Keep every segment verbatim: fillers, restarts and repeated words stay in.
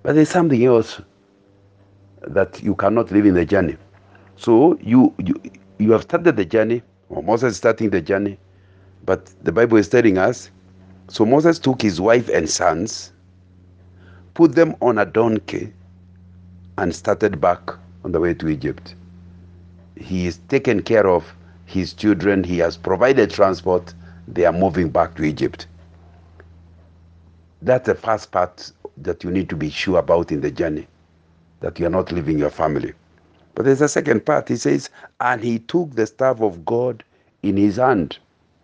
But there's something else that you cannot live in the journey. So you you you have started the journey, or Moses is starting the journey, but the Bible is telling us, so Moses took his wife and sons, put them on a donkey, and started back on the way to Egypt. He has taken care of his children, he has provided transport, they are moving back to Egypt. That's the first part that you need to be sure about in the journey, that you are not leaving your family. But there's a second part. He says, and he took the staff of God in his hand.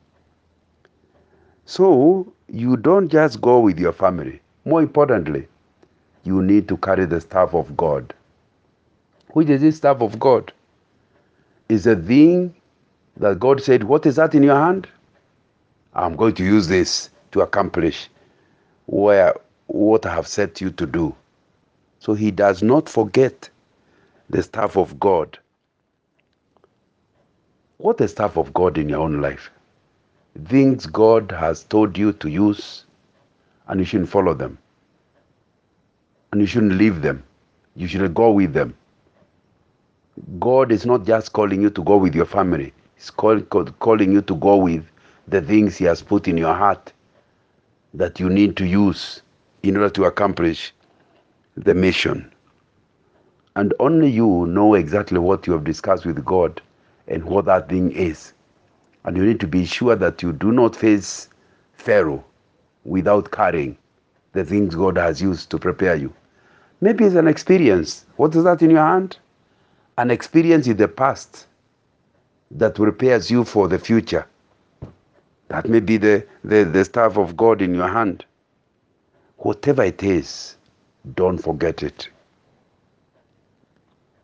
So you don't just go with your family. More importantly, you need to carry the staff of God. Which is the staff of God? Is a thing that God said, what is that in your hand? I'm going to use this to accomplish where what I have set you to do. So he does not forget the staff of God. What is the staff of God in your own life? Things God has told you to use, and you shouldn't follow them. And you shouldn't leave them. You should go with them. God is not just calling you to go with your family. He's call, call, calling you to go with the things he has put in your heart that you need to use in order to accomplish the mission. And only you know exactly what you have discussed with God and what that thing is. And you need to be sure that you do not face Pharaoh without carrying the things God has used to prepare you. Maybe it's an experience. What is that in your hand? An experience in the past that prepares you for the future. That may be the, the, the staff of God in your hand. Whatever it is, don't forget it.